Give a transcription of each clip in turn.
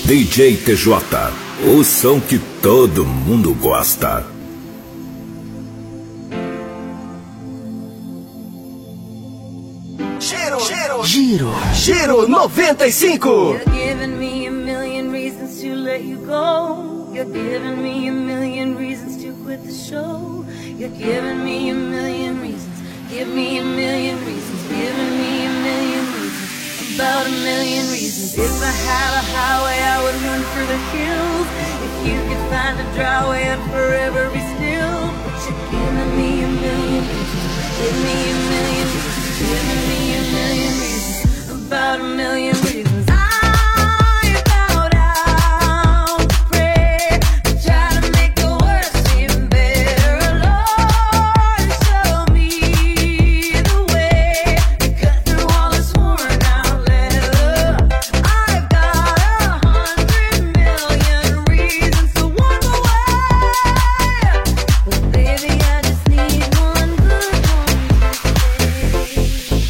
DJ TJ, o som que todo mundo gosta. Giro 95. You're giving me a million reasons to let you go. You're giving me a million reasons to quit the show. You're giving me a million reasons. Give me a million reasons. Giving me a million reasons. About a million reasons. If I had a highway, I would run for the hills. If you could find a dry way, I'd forever be still. But you're giving me a million reasons. Give me a million reasons. Giving me a million reasons. About a million reasons. I bow down to pray, try to make the worst seem better. Lord, show me the way to cut through all this worn out leather. I've got 100 million reasons to walk away, but baby, I just need one good one to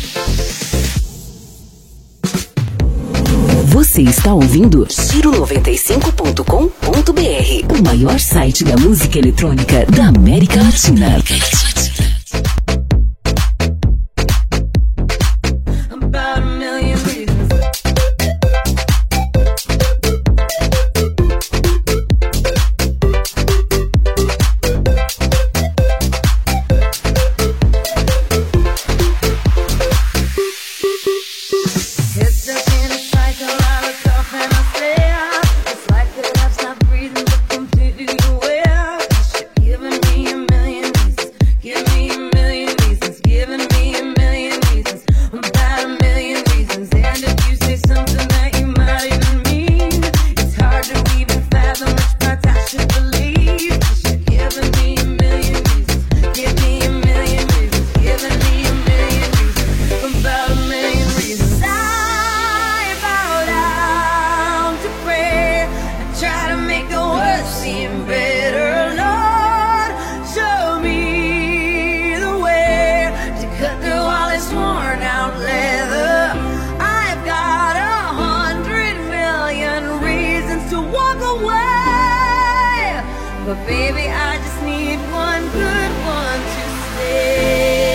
Você está ouvindo Giro95.com.br, o maior site da música eletrônica da América Latina. About a million reasons. Head stuck in a cycle, I look off and I stare. It's like that I've stopped breathing, but completely aware. You're giving me a million reasons. Give me a million reasons. Giving me a million reasons. About a million reasons. And if you say something that you might even mean, it's hard to even fathom which parts I should believe. You're giving me a million reasons. Give me a million reasons. Giving me a million reasons. About a million reasons. I bow down to pray. I try to make the worst seem better. Lord, show me the way to cut through all this worn out leather. I've got 100 million reasons to walk away, but baby, I just need one good one to stay.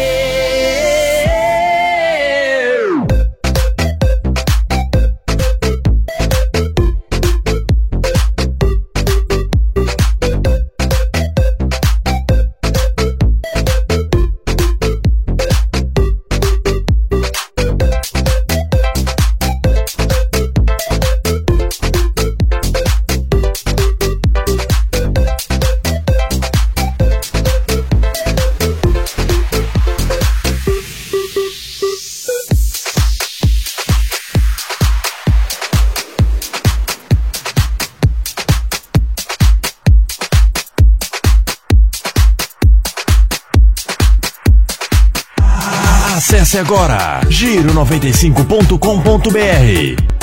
Acesse agora giro95.com.br.